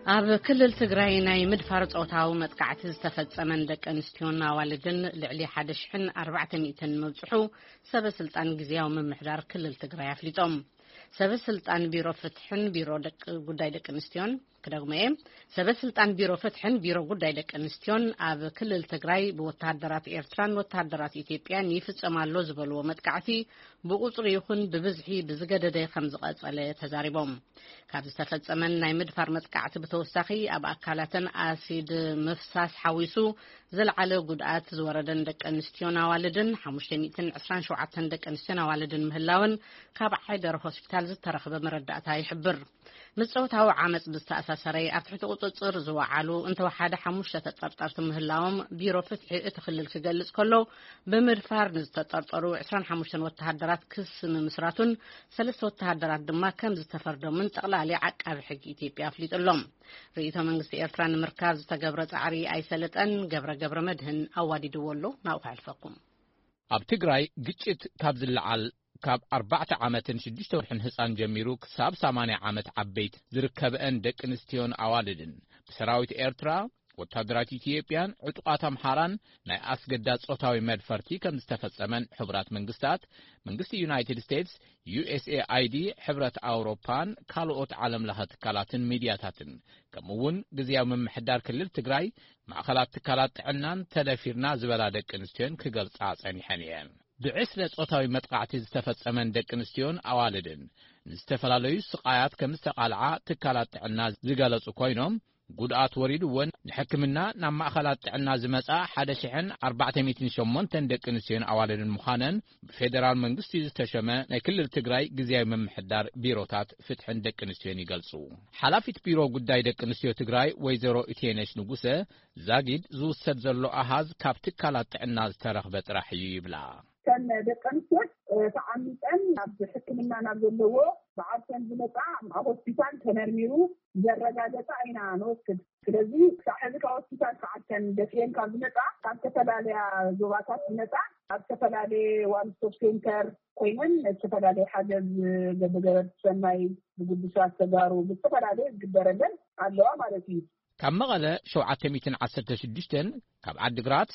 ኣብ ክልል ትግራይ ናይ ምድፋር ጾታው መጥቃዕቲ ዝተፈጸመን ደቂ ኣንስትዮን ኣዋልድን ልዕሊ 1400 መብጽሑ ሰበስልጣን ግዝያዊ ምምሕዳር ክልል ትግራይ ኣፍሊጦም ሰበስልጣን ቢሮ ፍትሕን ቢሮ ጉዳይ ደቂ ኣንስትዮን كدغمه سبسلطان بيرو فتحن بيرو ጉዳይ ደቂ ኣንስትዮን ኣብ ክልል ትግራይ ብወታደራት ኤርትራን ወታደራት ኢትዮጵያን ይፍጸማሉ ዝበልዎ መጥቃዕቲ ብቁጽሪ ይኹን ብብዝሒ ብዝገደደ ከም ዝቀጸለ ተዛሪቦም ካብ ዝተፈጸመን ናይ ምድፋር መጥቃዕቲ ብተወሳኺ ኣብ ኣካላተን ኣሲድ ምፍሳስ ሓዊሱ ዘለዓለ ጉድኣት ዝወረደን ደቂ ኣንስትዮን ኣዋልድን 527 ደቂ ኣንስትዮን ኣዋልድን ምህላውን ካብ ዓይደር ሆስፒታል ዝተረኸበ መረዳእታ ይሕብር ምጽውታው ዓመጽ ብዝተኣሳሰረይ ኣብ ትሕቲ ቁጽጽር ዝወዓሉ እንተወሓደ 5 ተጠርጠርቲ ምህላዎም ቢሮ ፍትሒ እትኽልል ክገልጽ ከሎ ብምድፋር ዝተጠርጠሩ 25 ወተሃደራት ክስ ምምስራቱን 3 ወተሃደራት ድማ ከም ዝተፈርዶምን ጠቕላሊ ዓቃቢ ሕጊ ኢትዮጵያ ኣፍሊጡሎም ርእይቶ መንግስቲ ኤርትራ ንምርካብ ዝተገብረ ጻዕሪ ኣይሰለጠን ገብረ መድህን ኣዋዲድዎሎ ናብኡ ሓልፈኩም ኣብ ትግራይ ግጭት ካብ ዝለዓል ካብ 4 ዓመትን 6 ወርሕን ህፃን ጀሚሩ ክሳብ 80 ዓመት ዓበይት ዝርከበን ደቂ ኣንስትዮን ኣዋልድን ብሰራዊት ኤርትራ ወታደራት ኢትዮጵያን ዕጡቃት ኣምሓራን ናይ ኣስገዳድ ጾታዊ መድፈርቲ ከም ዝተፈጸመን ሕብራት መንግስታት መንግስቲ ዩናይትድ ስቴትስ USAID ሕብረት ኣውሮፓን ካልኦት ዓለም ለኸ ትካላትን ሚድያታትን ከምኡውን ግዝያዊ ምምሕዳር ክልል ትግራይ ማእኸላት ትካላት ጥዕናን ተደፊርና ዝበላ ደቂ ኣንስትዮን ክገልጻ ጸኒሐን እየን ብዕስለ ጾታዊ መጥቃዕቲ ዝተፈጸመን ደቂ ኣንስትዮን ኣዋልድን ንዝተፈላለዩ ስቃያት ከም ዝተቃልዓ ትካላት ጥዕና ዝገለጹ ኮይኖም ጉድኣት ወሪድዎን ንሕክምና ናብ ማእኸላት ጥዕና ዝመጻ 1408 ደቂ ኣንስትዮን ኣዋልድን ምዃነን ብፌደራል መንግስቲ ዝተሸመ ናይ ክልል ትግራይ ግዝያዊ ምምሕዳር ቢሮታት ፍትሕን ደቂ ኣንስትዮን ይገልጹ ሓላፊት ቢሮ ጉዳይ ደቂ ኣንስትዮ ትግራይ ወይዘሮ ኢቴነሽ ንጉሰ ዛጊድ ዝውሰድ ዘሎ ኣሃዝ ካብ ትካላት ጥዕና ዝተረኽበ ጥራሕ እዩ ይብላ كان دكانسوت تعميتن عبد حكمنا نابلوه بعدين بنطع هوسبيتال تنرميرو جرجاجه عينا نوكد ስለዚህ ሳሕብካ ሆስፒታል ሰዓተን ደፍየን ካብ ዝመጣ ካብ ተፈላለያ ዞባታት ዝመጣ ኣብ ተፈላለየ ዋን ስቶፕ ሴንተር ኮይነን ተፈላለየ ሓገዝ ገበገበት ሰናይ ብጉድሳት ተጋሩ ብተፈላለየ ዝግበረለን ኣለዋ ማለት እዩ ካብ መቐለ 716 ካብ ዓዲግራት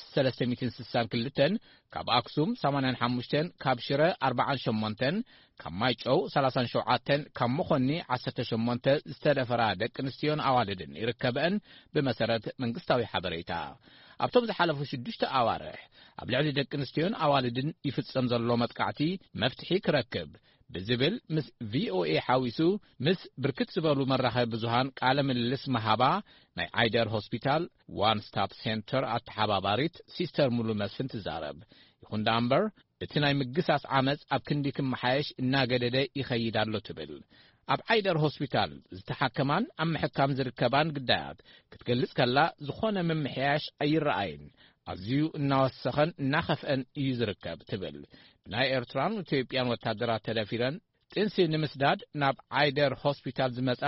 362 ካብ ኣክሱም 85 ካብ ሽረ 48 ካብ ማይጨው 37 ካብ መኾኒ 18 ዝተደፈራ ደቂ ኣንስትዮን ኣዋልድን ይርከበን ብመሰረት መንግስታዊ ሓበሬታ ኣብቶም ዝሓለፉ 6 ኣዋርሕ ኣብ ልዕሊ ደቂ ኣንስትዮን ኣዋልድን ይፍጸም ዘሎ መጥቃዕቲ መፍትሒ ክረክብ ብዝብል ምስ VOA ሓዊሱ ምስ ብርክት ዝበሉ መራኸቢ ብዙሃን ቃለ ምልልስ መሃባ ናይ ዓይደር ሆስፒታል ዋን ስታፕ ሴንተር ኣተሓባባሪት ሲስተር ሙሉ መስፍን ትዛረብ ይኹን ዳምበር እቲ ናይ ምግሳስ ዓመጽ ኣብ ክንዲ ክመሓየሽ እናገደደ ይኸይድ ኣሎ ትብል ኣብ ዓይደር ሆስፒታል ዝተሓከማን ኣብ ምሕካም ዝርከባን ግዳያት ክትገልጽ ከላ ዝኾነ ምምሕያሽ ኣይረኣይን ኣዝዩ እናወሰኸን እናኸፍአን እዩ ዝርከብ ትብል ናይ ኤርትራን ኢትዮጵያን ወታደራት ተደፊረን ጥንሲ ንምስዳድ ናብ ዓይደር ሆስፒታል ዝመጻ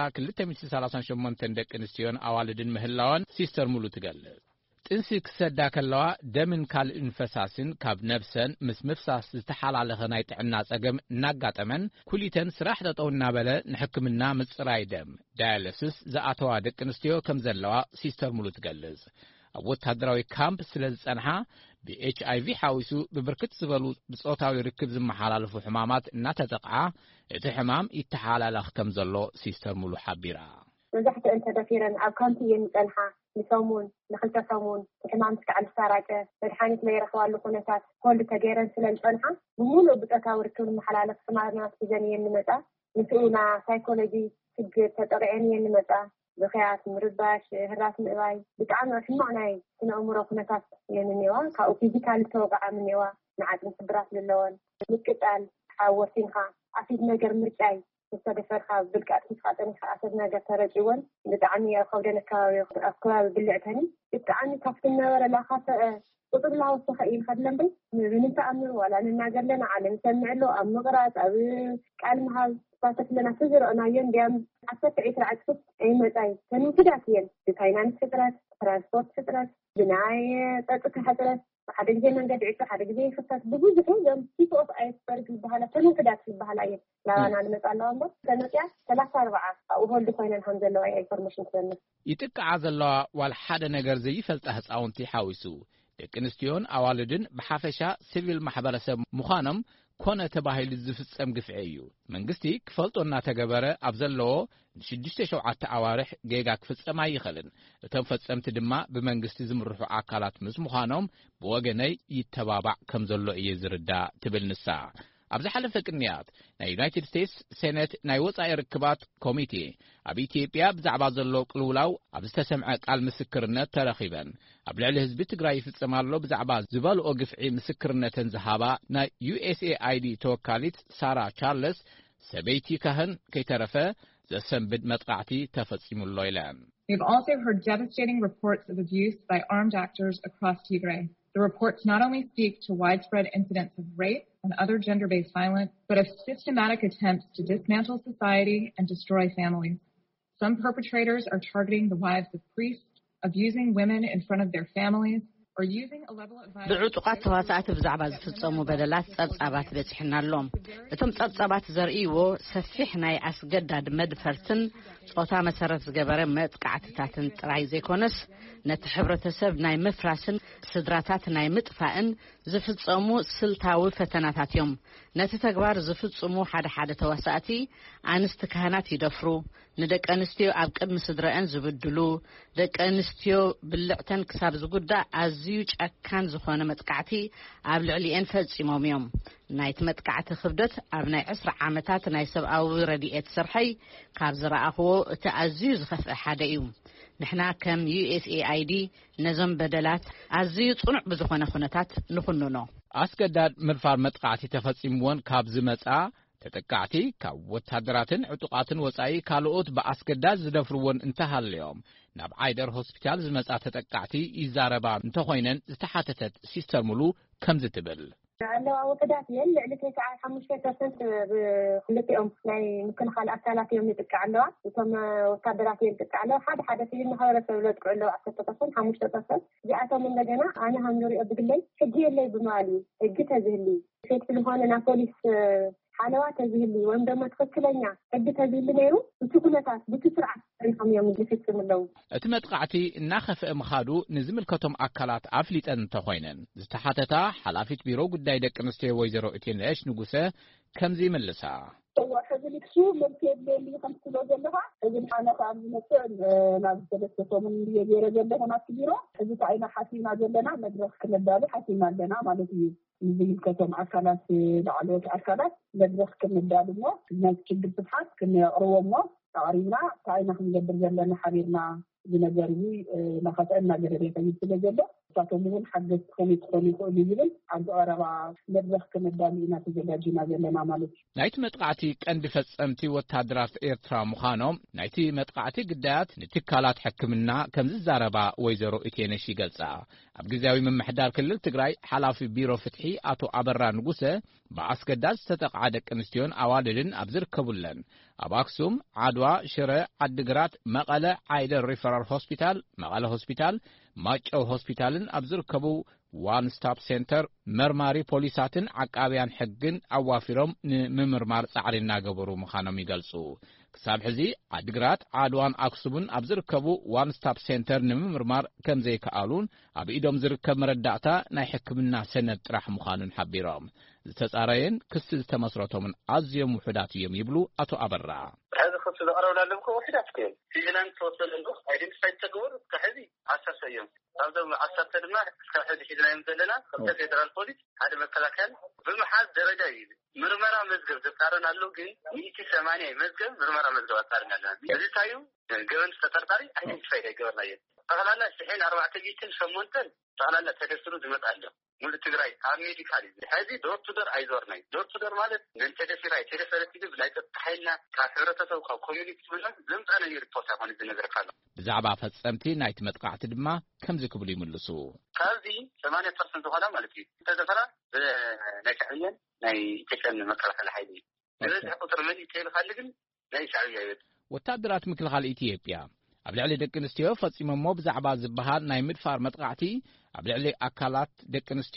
238 ደቂ ኣንስትዮን ኣዋልድን ምህላውን ሲስተር ሙሉ ትገልጽ ጥንሲ ክሰዳ ከለዋ ደምን ካልእን ፈሳስን ካብ ነፍሰን ምስ ምፍሳስ ዝተሓላለኸ ናይ ጥዕና ጸገም እናጋጠመን ኩሊተን ስራሕ ጠጠው እናበለ ንሕክምና ምጽራይ ደም ዳያሊሲስ ዝኣተዋ ደቂ ኣንስትዮ ከም ዘለዋ ሲስተር ሙሉ ትገልጽ ኣብ ወታደራዊ ካምፕ ስለ ዝጸንሓ ብኤችአይቪ ሓዊሱ ብብርክት ዝበሉ ብጾታዊ ርክብ ዝመሓላለፉ ሕማማት እናተጠቕዓ እቲ ሕማም ይተሓላለኽ ከም ዘሎ ሲስተር ሙሉ ሓቢራ መብዛሕትአን ተደፊረን ኣብ ካምፕ እየን ዝጸንሓ ንሰሙን ንኽልተ ሰሙን ሕማም ክዓል ዝተራጨ መድሓኒት ዘይረኽባሉ ኩነታት ኮል ተገይረን ስለ ዝጸንሓ ብሙሉእ ብጾታዊ ርክብ ዝመሓላለፍ ሕማማት ሒዘን እየን ንመጻ ንስኡና ሳይኮሎጂ ችግር ተጠቂዐን እየን ንመጻ بخيات مرباش هرات مئواي بتعامل في معناي سنأمره كنتات يننيوا كأو فيزيكال توقع منيوا نعاد نصبرات للون مكتال حاورتينها عفيد نجر مرجعي مستدفرها بالكأس خاطرني خاطر نجر ترجيون بتعني خودنا كأفكار باللعبهني بتعني كفتنا ولا لا خاطر وطلع الله وسخين خدنا بي من تأمر ولا نناجر لنا على نسمع له أم نغرات أو كلمة فاتت لنا تجر أنا يوم ديام حسيت عيش العكس أي متى كانوا كده فين بفاينانس فترات ترانسبورت فترات بناية تحضرت حد جينا نقعد عيش حد جينا خطط بجوز يوم في فوق أي فرق البحالة كانوا كده في البحالة لا أنا المسألة الله كانوا 3-4 وهول دخينا الحمد لله أي إنفورميشن كنا يتقع زلوا والحد نجار زي فلتها صاونتي حاوسو دكنستيون أوالدن بحافشة سيفيل محبرسة مخانم كونه تباهيل الزفصم قفعيو منقستي كفلطونا تقبره أبزلو شدشت شوعات أوارح جيغا كفصم يخلن تنفصم تدما بمنقستي زمرحو عاكالات مز مخانم بوغني يتبابع كمزلو يزردا تبل نسا أبز حلف الكنيات نا يونايتد ستيتس سينات نا يوصاي ركبات كوميتي أبي إثيوبيا بزعبا زلو قلولاو أبز تسمع قال مسكرنت ترخيبا أبلع الحزب تግራይ ፍጽማሎ ብዛዕባ ዝበልኦ ግፍዒ ምስክርነትን ዝሃባ ናይ USAID ተወካሊት ሳራ ቻርልስ ሰበይቲ ካህን ከይተረፈ ዘሰንብድ መጥቃዕቲ ተፈጺሙሎ ኢለን We've also heard devastating reports of abuse by armed actors across Tigray. The reports not only speak to widespread incidents of rape and other gender-based violence, but of systematic attempts to dismantle society and destroy families. Some perpetrators are targeting the wives of priests, abusing women in front of their families, or using a level of violence... ብዕጡቃት ተዋሳእቲ ብዛዕባ ዝፍጸሙ በደላት ጸብጻባት በጽሕናሎም እቶም ጸብጻባት ዘርእይዎ ሰፊሕ ናይ ኣስገዳድ መድፈርትን ጾታ መሰረት ዝገበረ መጥቃዕትታትን ጥራይ ዘይኮነስ ነቲ ሕብረተሰብ ናይ ምፍራስን ስድራታት ናይ ምጥፋእን ዝፍጸሙ ስልታዊ ፈተናታት እዮም ነቲ ተግባር ዝፍጽሙ ሓደ ተዋሳእቲ ኣንስቲ ካህናት ይደፍሩ ንደቂ ኣንስትዮ ኣብ ቅድሚ ስድረአን ዝብድሉ ደቂ ኣንስትዮ ብልዕተን ክሳብ ዝጉዳእ ኣዝዩ ጨካን ዝኾነ መጥቃዕቲ ኣብ ልዕሊአን ፈጺሞም እዮም ናይቲ መጥቃዕቲ ክብደት ኣብ ናይ 20 ዓመታት ናይ ሰብኣዊ ረድኤት ስርሐይ ካብ ዝረኣኽዎ እቲ ኣዝዩ ዝኸፍአ ሓደ እዩ ንሕና ከም USAID ነዞም በደላት ኣዝዩ ጽኑዕ ብዝኾነ ኩነታት ንኹንኖ ኣስገዳድ ምድፋር መጥቃዕቲ ተፈጺምዎን ካብ ዝመጻ ተጠቃዕቲ ካብ ወታደራትን ዕጡቃትን ወጻኢ ካልኦት በኣስገዳድ ዝደፍርዎን እንተሃልዮም ናብ ዓይደር ሆስፒታል ዝመጻ ተጠቃዕቲ ይዛረባ እንተኾይነን ዝተሓተተት ሲስተር ሙሉ ከምዚ ትብል لو وقدات يل لكي ساعة 5% بخلتهم ناي مكنخال أكلات يوم يتقعلوا وثم وتقدرات يتقعلوا حدا في المحاولة سولت قعلوا 10% 5% جاءتهم من لجنة أنا هم نوري أبقلي حجي اللي بمالي حجتها زهلي فيت في المهانة بوليس حالوات زهلي وعندما تفكلني حجتها زهلي نيرو وتكونتات بتسرعة ريحهم يوم جفت من اللو اتمتقعتي ناخف مخادو نزمل كتم أكلات عفلت أن تخوينن زتحاتتا حلافت بيرو قداي دك نستي ويزرو اتينلاش نقوسه كم زي ملسا هو حزن كسو ممكن اللي 5 كيلو جنبها حزن أنا قام مثلا ناس ثلاثة من اللي جيرة جنبها ناس كبيرة حزن عينا حاسين عجلنا مدرس كنا دالي حاسين عندنا مالتي نزيد كتم أكلات لعلوك أكلات مدرس كنا دالي مو الناس كبير تبحث كنا رومو تعرينا تعينا خلينا برجلنا حبيبنا بنجاري نخطئنا جريرة يتجلى تطلبون حدث خوني يجيبن عند أربعة مدرس كمدانينا تجلى جلنا مالك نايت متقعتي كأند فصمتي وتهدرات إيرترا مخانم نايتي متقعتي قدات نتكالات حكمنا كم زربا ويزرو إتينشي قلصا أبجزاوي من محدار كل تجراي حلافي بيرو فتحي أتو عبرا نقوسه بعسكداز تتقعدك انستيون أوالدن أبزر كبولن أباكسوم عدوا شراء عدقرات مقالة عايدر ريفرال هوسبيتال مقالة هوسبيتال ماچو هوسبيتالن أبزر كبو وان ستوب سنتر مرماري بوليساتن عقابيان حقن أوافرهم ممرمار صعرنا قبرو مخانم يقلسو كساب حزي عدقرات عادوان أكسبون أبزر كبو وان ستوب سنتر نممرمار كم زي كالون أب إيدوم زركب مردعتا ناي حكمنا سنة راح مخانن حبيرهم زتسارين كسل تمسرته من أزيم وحداتيهم يبلو أتو أبرا هذا خصوص الأرول لهم وحدات كين في جنان توصل لهم identify تقول كحدي 10 يوم هذا 10 لما كحدي في جنان زلنا خمسة فيدرال بوليس هذا مكلاكن بالمحال درجة يدي مرمرة مزجر ذكرنا له كين 108 مزجر مرمرة مزجر ذكرنا له هذا تايو جوان سترتاري identify جوان لا فهلا الحين 4 جيتين سمونتن فهلا تدرسوا زمت عنده مول تجراي أمريكا هذه دور تدر أيزور ناي دور تدر مالت من تدرسيراي تدرسيرتي بلايت تحيلنا كافرته أو كوميونيتي ولا زمت أنا يريبورت أقول النظر كله زعبا فسمتي نايت متقعت دما كم زكبل يملسو هذه 8% ولا مالتي تذكرها نكحيا ناي تكن مكرك الحيدي إذا قطر ملي تيل خالقن ناي شعبية وتقدرات مثل خال إثيوبيا قبل على دك نستيو فصيم مو بزعبا زبهال ناي مدفار متقعتي قبل على أكلات دك نستيون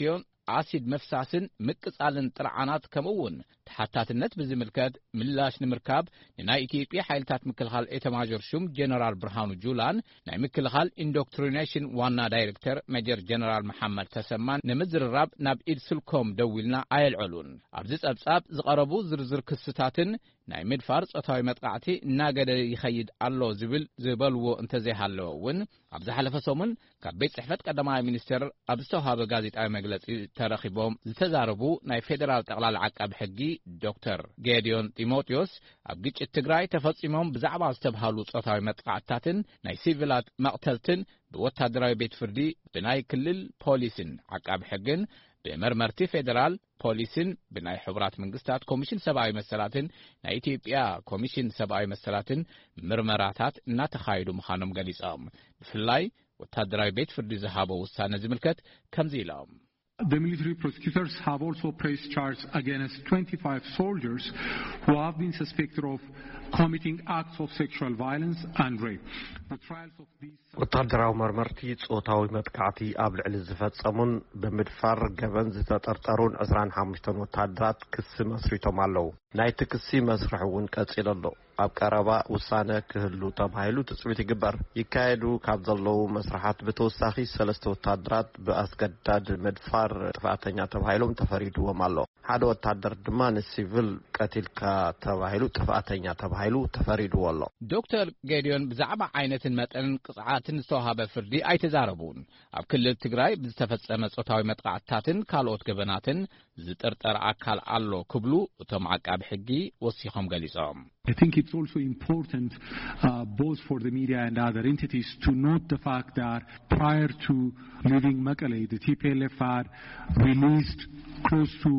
ኣሲድ መፍሳስን ምቅጻልን ጥርዓናት ከምውን ተሓታትነት ብዝምልከት ምላሽ ንምርካብ ንናይ ኢትዮጵያ ሓይልታት ምክልኻል ኤታማዦር ሹም ጀነራል ብርሃኑ ጁላን ናይ ምክልኻል ኢንዶክትሪኔሽን ዋና ዳይሬክተር ሜጀር ጀነራል መሐመድ ተሰማን ንምዝርራብ ናብ ኢድ ስልኮም ደዊልና ኣየልዕሉን ኣብዚ ጸብጻብ ዝቐረቡ ዝርዝር ክስታትን ናይ ምድፋር ጾታዊ መጥቃዕቲ እናገደ ይኸይድ ኣሎ ዝበልዎ እንተዘይሃለዎ እውን ኣብ ዝሓለፈ ሰሙን ካብ ቤት ጽሕፈት ቀዳማይ ሚኒስትር ኣብ ዝተውሃበ ጋዜጣዊ መግለጺ ተረኺቦም ዝተዛረቡ ናይ ፌደራል ጠቕላላ ዓቃቢ ሕጊ ዶክተር ጌዲዮን ጢሞቴዎስ ኣብ ግጭት ትግራይ ተፈጺሞም ብዛዕባ ዝተባሃሉ ጾታዊ መጥቃዕትታትን ናይ ሲቪላት መቕተልትን ብወታደራዊ ቤት ፍርዲ ብናይ ክልል ፖሊስን ዓቃቢ ሕግን በመርመርቲ ፌደራል ፖሊስን ብናይ ሕብራት መንግስታት ኮሚሽን ሰብአዊ መሰላትን ናይ ኢትዮጵያ ኮሚሽን ሰብአዊ መሰላትን ምርመራታት እናተኻየዱ ምዃኖም ገሊጾም ብፍላይ ወታደራዊ ቤት ፍርዲ ዝሃቦ ውሳነ ዝምልከት ከምዚ ኢሎም The military prosecutors have also pressed charges against 25 soldiers who have been suspected of committing acts of sexual violence and rape. The trials of these ወታደራዊ መርመርቲ ጾታዊ መጥቃዕቲ ኣብ ልዕሊ ዝፈጸሙን ብምድፋር ገበን ዝተጠርጠሩን 25 ወታደራት ክስ መስሪቶም ኣለዉ ናይቲ ክሲ መስርሕ እውን ቀጺሉ ኣሎ ኣብ ቀረባ ውሳነ ክህሉ ተባሂሉ ትጽቢት ይግበር ይካየዱ ካብ ዘለዉ መስራሓት ብተወሳኺ 3 ወታደራት ብኣስገዳድ ምድፋር ጥፋተኛ ተባሂሎም ተፈሪድዎም ኣሎ ሓደ ወታደር ድማ ንሲቪል ቀቲልካ ተባሂሉ ጥፋተኛ ተባሂሉ ተፈሪድዎ ኣሎ ዶክተር ጌዲዮን ብዛዕባ ዓይነትን መጠንን ቅጽዓትን ዝተዋሃበ ፍርዲ ኣይተዛረቡን ኣብ ክልል ትግራይ ብዝተፈጸመ ጾታዊ መጥቃዕትታትን ካልኦት ገበናትን ዝጥርጠር ኣካል ኣሎ ክብሉ እቶም ዓቃቢ ሕጊ ወሲኾም ገሊጾም I think it's also important both for the media and other entities to note the fact that prior to leaving Mekelle, the TPLF had released close to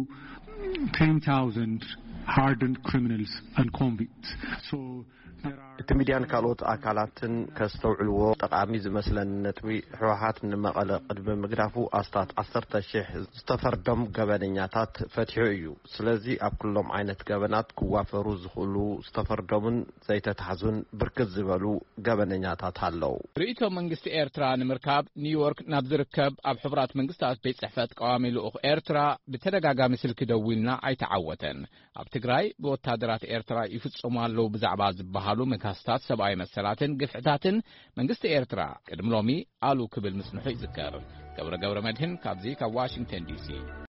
10,000 hardened criminals and convicts. So እቲ ሚድያን ካልኦት ኣካላትን ከስተውዕልዎ ጠቃሚ ዝመስለን ነጥቢ ሕወሓት ንመቐለ ቅድሚ ምግዳፉ ኣስታት 10,000 ዝተፈርዶም ገበነኛታት ፈትሑ እዩ ስለዚ ኣብ ኩሎም ዓይነት ገበናት ክዋፈሩ ዝኽእሉ ዝተፈርዶምን ዘይተታሕዙን ብርክት ዝበሉ ገበነኛታት ኣለዉ ርእይቶ መንግስቲ ኤርትራ ንምርካብ ኒውዮርክ ናብ ዝርከብ ኣብ ሕብራት መንግስታት ቤት ጽሕፈት ቀዋሚ ልኡኽ ኤርትራ ብተደጋጋሚ ስልኪ ደዊልና ኣይተዓወተን ኣብ ትግራይ ብወታደራት ኤርትራ ይፍጽሙ ኣለዉ ብዛዕባ ዝበሃሉ መካስታት ሰብአዊ መሰላትን ግፍዕታትን መንግስቲ ኤርትራ ቅድሚ ሎሚ ኣሉ ክብል ምጽንሑ ይዝከር ገብረ መድህን ካብዚ ካብ ዋሽንግተን ዲሲ